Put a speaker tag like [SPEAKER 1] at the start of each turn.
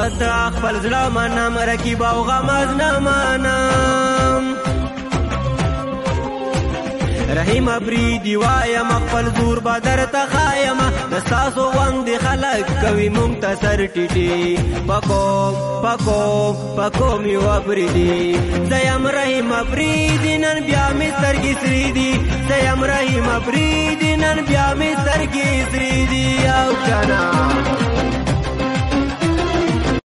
[SPEAKER 1] د خپل زړه منم رقیب او غمز نه منم رحیم ابریدي وایم خپل زور به درته ښایم د ستاسو غوندې خلک کوي مونږ ته سر ټیټي پکو مې وبریدي زه یم رحیم ابریدي نن بیا مې سترګې سرې دي زه یم رحیم ابریدي نن بیا مې سترګې سرې دي او کنه